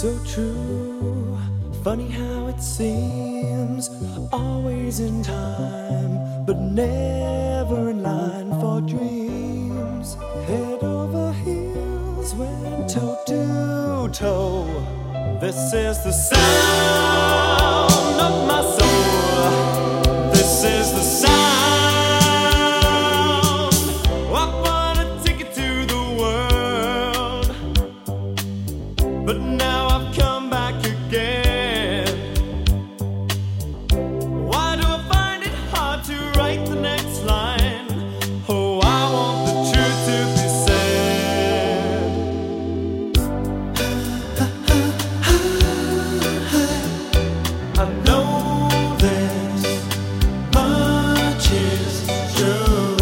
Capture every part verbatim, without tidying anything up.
So true, funny how it seems, always in time, but never in line for dreams. Head over heels, went toe to toe. This is the sound of my soul. This is the sound. I wanna take it to the world, but now I've come back again. Why do I find it hard to write the next line? Oh, I want the truth to be said. I know this much is true.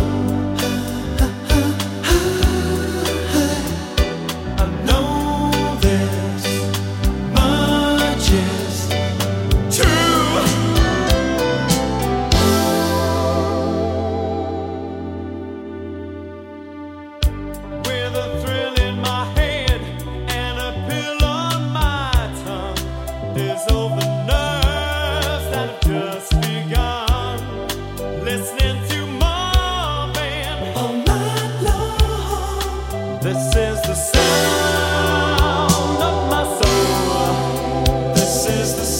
I know this much is true. With a thrill in my head and a pill on my tongue, there's all the nerves that have just begun. Listening to Marvin all night long. This is the sound of my soul. This is the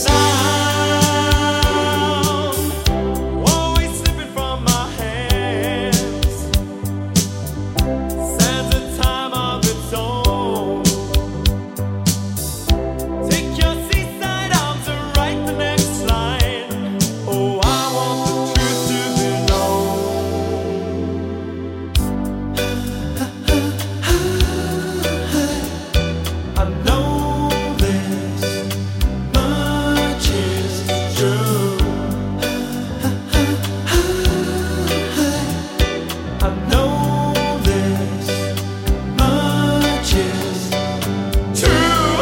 sound, always slipping from my hands. Stands a time of its own. Take your seaside arms and write the next line. Oh, I want the truth to be known. I know this much is true. I know this much is true.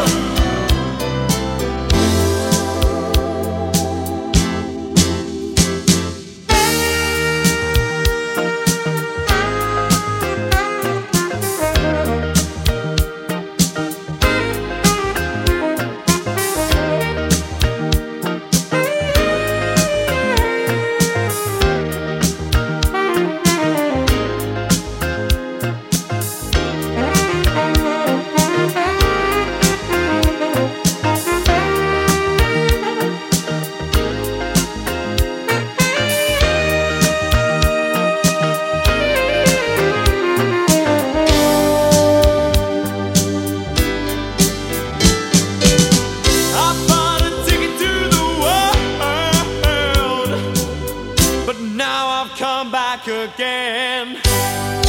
I bought a ticket to the world, but now I've come back again.